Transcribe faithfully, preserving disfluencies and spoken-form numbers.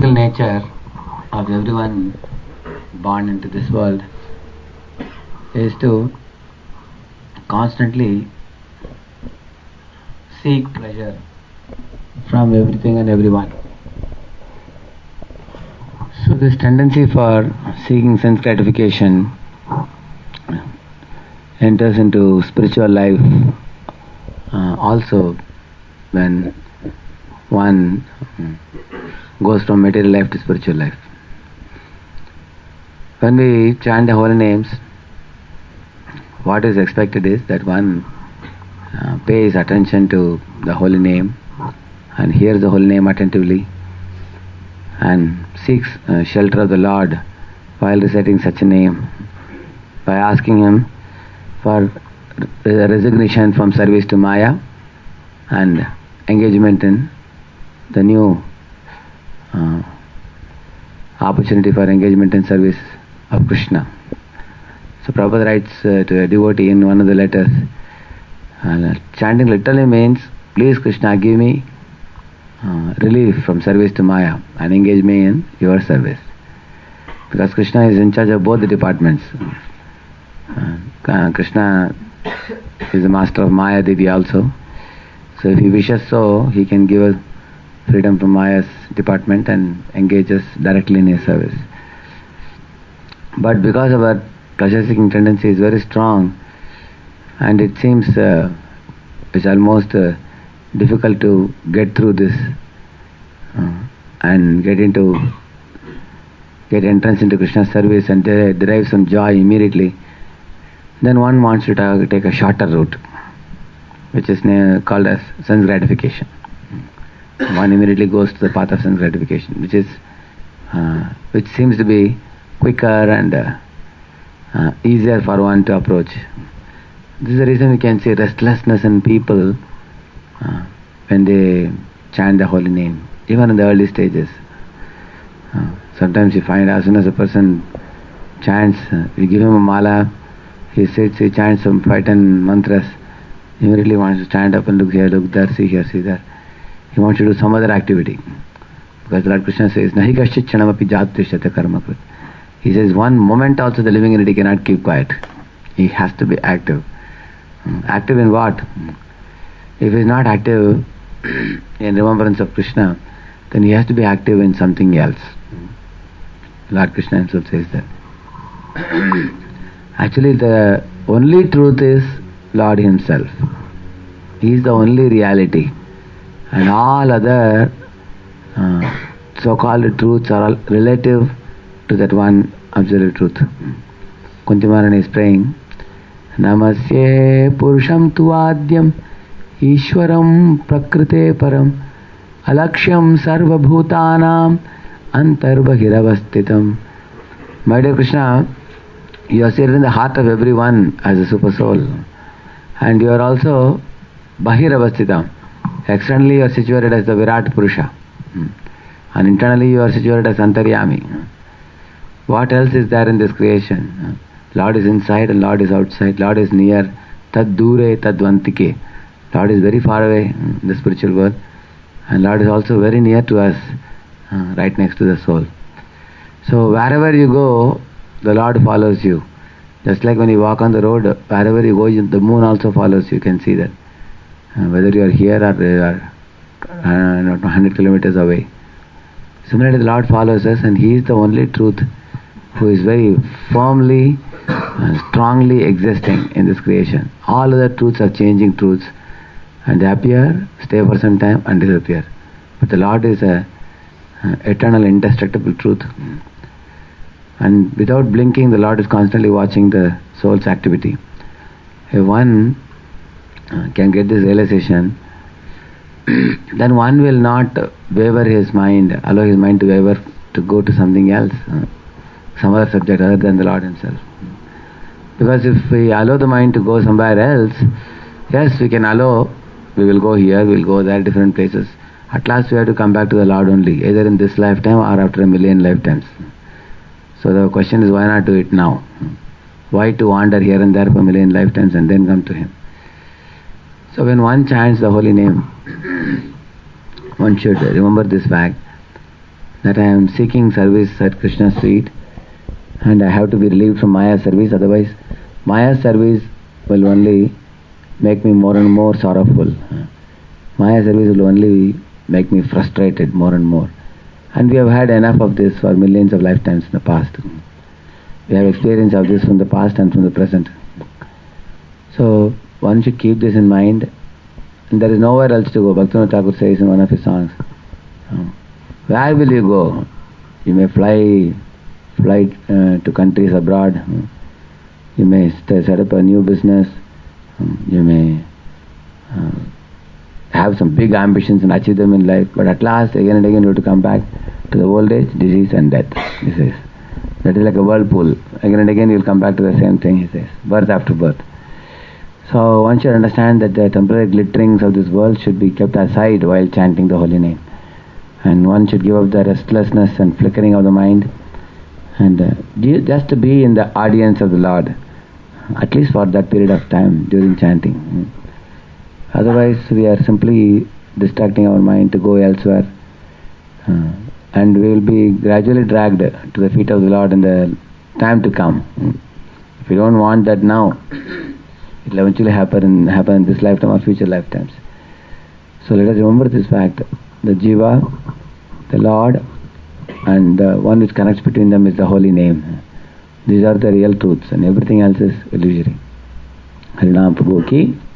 Physical nature of everyone born into this world is to constantly seek pleasure from everything and everyone. So this tendency for seeking sense gratification enters into spiritual life uh, also when one goes from material life to spiritual life. When we chant the holy names, what is expected is that one uh, pays attention to the holy name and hears the holy name attentively and seeks uh, shelter of the Lord while reciting such a name by asking Him for re- resignation from service to Maya and engagement in the new uh, opportunity for engagement in service of Krishna. So Prabhupada writes uh, to a devotee in one of the letters, uh, chanting literally means, please Krishna, give me uh, relief from service to Maya and engage me in your service. Because Krishna is in charge of both the departments. Uh, Krishna is the master of Maya Devi also. So if he wishes so, he can give us freedom from Maya's department and engage us directly in his service. But because our pleasure-seeking tendency is very strong, and it seems uh, it's almost uh, difficult to get through this uh, and get into get entrance into Krishna's service and de- derive some joy immediately, then one wants to ta- take a shorter route, which is na- called as sense gratification. One immediately goes to the path of sense gratification, which is uh, which seems to be quicker and uh, uh, easier for one to approach. This is the reason we can see restlessness in people uh, when they chant the holy name, even in the early stages. Uh, sometimes you find as soon as a person chants, uh, we give him a mala, he sits, he chants some five ten mantras, he immediately wants to stand up and look here, look there, see here, see there. He wants to do some other activity. Because Lord Krishna says, Nahi kaschit chanamapi jatishyate karmakrit. He says, one moment also the living entity cannot keep quiet. He has to be active. Active in what? If he is not active in remembrance of Krishna, then he has to be active in something else. Lord Krishna himself says that. Actually, the only truth is Lord himself. He is the only reality. And all other uh, so-called truths are all relative to that one absolute truth. Kunti Maharani is praying, Namasye Purusham Tuvadyam Ishwaram Prakrite Param Alakshyam Sarva Bhutanam Antarbhagiravastitam. My dear Krishna, you are seated in the heart of everyone as a super soul, and you are also Bhagiravasthitam. Externally you are situated as the Virat Purusha, and internally you are situated as Antaryami. What else is there in this creation? Lord is inside and Lord is outside. Lord is near. Tad dure tad vantike. Lord is very far away in the spiritual world, and Lord is also very near to us, uh, right next to the soul. So wherever you go, the Lord follows you. Just like when you walk on the road, wherever you go, you, the moon also follows you. You can see that. Uh, whether you are here or you are uh, one hundred kilometers away. Similarly, the Lord follows us, and He is the only truth who is very firmly, uh, strongly existing in this creation. All other truths are changing truths, and they appear, stay for some time, and disappear. But the Lord is a uh, eternal, indestructible truth. And without blinking, the Lord is constantly watching the soul's activity. If one uh, can get this realization, then one will not waver his mind, allow his mind to waver to go to something else, uh, some other subject other than the Lord himself. Because if we allow the mind to go somewhere else, yes, we can allow, we will go here, we will go there, different places. At last we have to come back to the Lord only, either in this lifetime or after a million lifetimes. So the question is, why not do it now? Why to wander here and there for a million lifetimes and then come to Him? So when one chants the holy name, one should remember this fact that I am seeking service at Krishna's feet and I have to be relieved from Maya's service, otherwise Maya's service will only make me more and more sorrowful. Maya's service will only make me frustrated more and more. And we have had enough of this for millions of lifetimes in the past. We have experience of this from the past and from the present. So one should keep this in mind. And there is nowhere else to go. Bhaktivinoda Thakur says in one of his songs, where will you go? You may fly fly uh, to countries abroad. You may set up a new business. You may uh, have some big ambitions and achieve them in life. But at last, again and again, you have to come back to the old age, disease and death, he says. That is like a whirlpool. Again and again, you will come back to the same thing, he says. Birth after birth. So one should understand that the temporary glitterings of this world should be kept aside while chanting the holy name. And one should give up the restlessness and flickering of the mind and uh, just to be in the audience of the Lord, at least for that period of time during chanting. Otherwise we are simply distracting our mind to go elsewhere, uh, and we will be gradually dragged to the feet of the Lord in the time to come. If we don't want that now, it will eventually happen in, happen in this lifetime or future lifetimes. So let us remember this fact. The Jiva, the Lord, and the one which connects between them is the holy name. These are the real truths and everything else is illusory. Harinam Prabhu ki